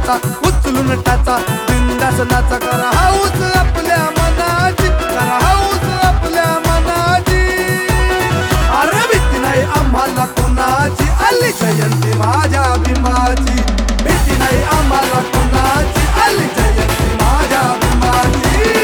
नाचा उचलून टाचा बिंदास नाचा करा हाऊस आपल्या मनाची करा हाऊस आपल्या मनाची अरे भीती नाही आम्हाला कोणाची आली जयंती माझ्या भीमाची भीती नाही आम्हाला कोणाची आली जयंती माझ्या भीमाची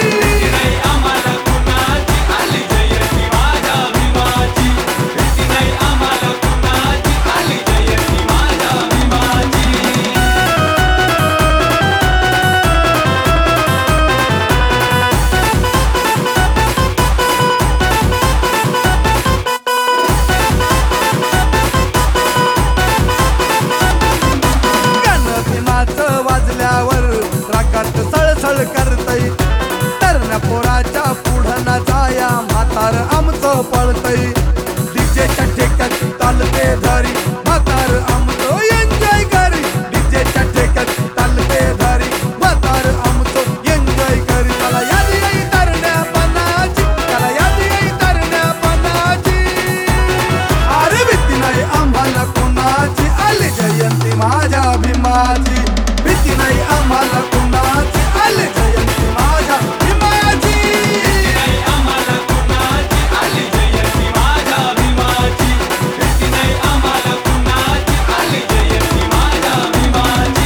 वाजल्यावर रागात सळसळ करतय तरण्या पोराच्या पुढं ना जाया म्हातार आमचं पळतय डीजेच्या ठेक्यात तालते धरी म्हातार आमचं एन्जॉय करी डीजेच्या ठेक्यात तालते धरी म्हातार आमचं एन्जॉय करी त्याला याद येई तरण्यापणाची त्याला याद येई तरण्यापणाची अरे भीती नाही आम्हाला कोणाची आली जयंती माझ्या भीमाची भीती नाही आम्हाला कोणाची आली जयंती माझ्या भीमाची भीती नाही आम्हाला कोणाची आली जयंती माझ्या भीमाची भीती नाही आम्हाला कोणाची आली जयंती माझ्या भीमाची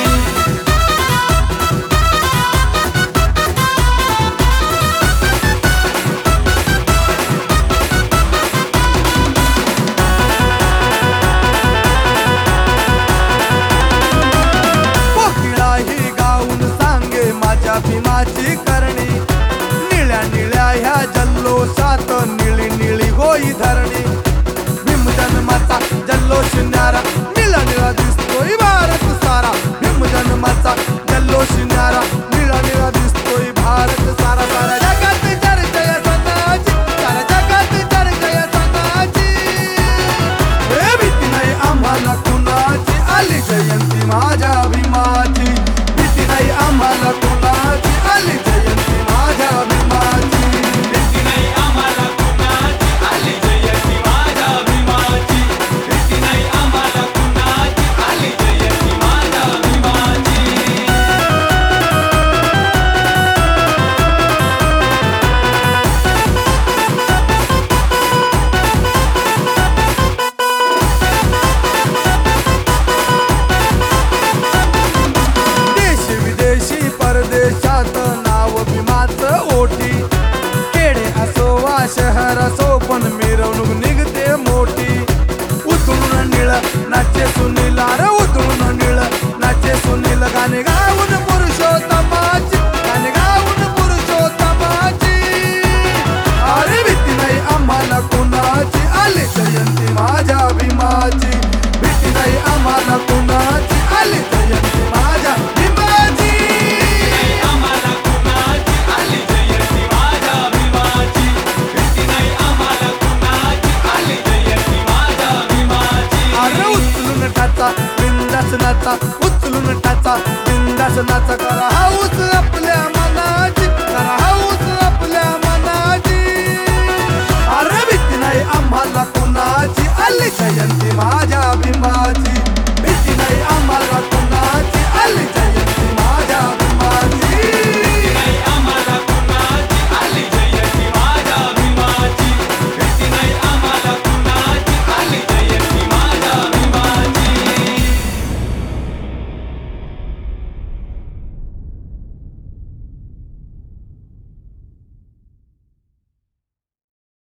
माझ्या भीमाची करणी निळ्या निळ्या ह्या जल्लोषात निळी निळी होई धरणी भीम जन्माचा जल्लोष न्यारा निळा निळा दिसतोय भारत सारा भीम जन्माचा जल्लोष न्यारा निळा निळा दिसतोय भारत सारा सारा जगात चर्चा सणाची सारा जगात चर्चा सणाची हे भीती नाही आम्हाला कुणाची आली जयंती माझ्या भीमाची भीती नाही आम्हाला कोणाची आली जयंती माझ्या भीमाची भीती नाही आम्हाला कोणाची आली जयंती माझ्या भीमाची भीती नाही आम्हाला कोणाची आली जयंती माझ्या भीमाची परदेशात नाव भीमाचं ओटी खेडे असो वा शहर असो पण मिरवणूक निघते मोठी उतळून निळ नाचे सुनील अरे उतळून निळ नाचे सुनील गाणे गाऊन पुरुषोत्तमाची गाणे गाऊन पुरुषोत्तमाची अरे भीती नाही आम्हाला कोणाची आली जयंती माझ्या भीमाची भीती नाही आम्हाला कोणाची आली जयंती माझ्या भीमाची बिंदास नाचा उचलून टाचा बिंदास नाचा करा हाऊस आपल्या मनाची करा हाऊस आपल्या मनाची अरे भीती नाही आम्हाला कोणाची आली जयंती माझ्या भीमाची